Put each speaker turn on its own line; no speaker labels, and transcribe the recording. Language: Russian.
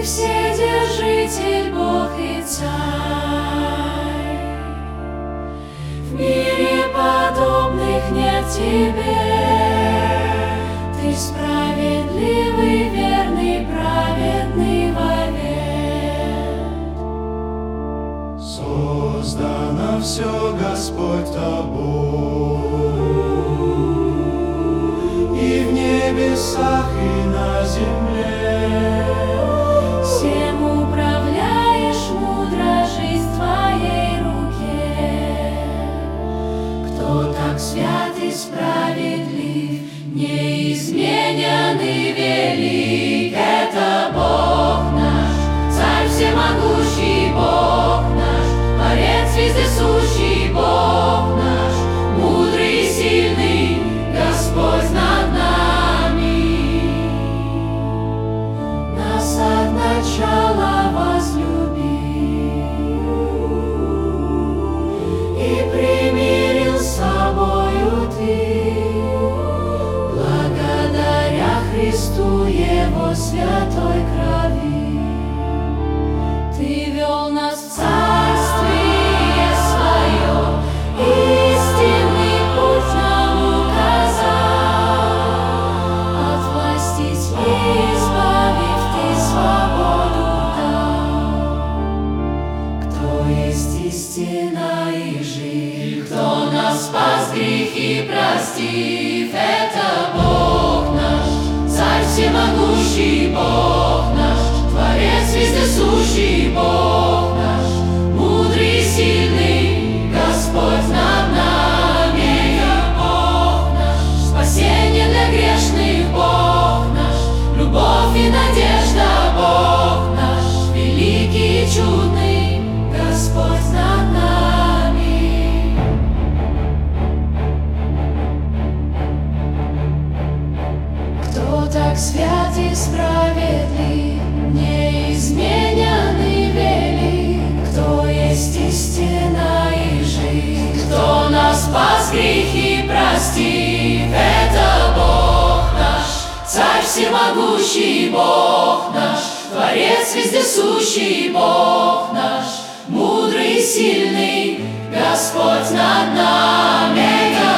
Вседержитель, Бог и Царь. В мире подобных нет Тебе. Ты справедливый, верный, праведный вовек.
Создано все, Господь, Тобой, и в небесах, и на земле.
Всем управляешь мудро, жизнь в Твоей руке. Кто так свят и справедлив, неизменен и велик, это Бог наш, Царь всемогущий, Бог наш, Творец вездесущий, Бог наш, мудрый и сильный, Господь над нами. Нас от начала возлюбил и примирил с собою Ты, благодаря Христу Его святой крови. Ты вел нас в Царствие Свое, истинный путь нам указал, от власти тьмы избавив, Ты свободу дал. Кто есть истина и жизнь, кто нас спас, грехи простив, это Бог наш, Царь всемогущий, Бог наш, Творец вездесущий, Бог наш, мудрый и сильный, Господь над нами. Бог наш, спасение для грешных, Бог наш, любовь и надежда, Бог наш, великий и чудный, Господь над нами. Кто так свят и справедлив, неизменен и велик, кто есть истина и жизнь, кто нас спас, грехи простив, это Бог наш, Царь всемогущий, Бог наш, Творец вездесущий, Бог наш, мудрый и сильный, Господь над нами.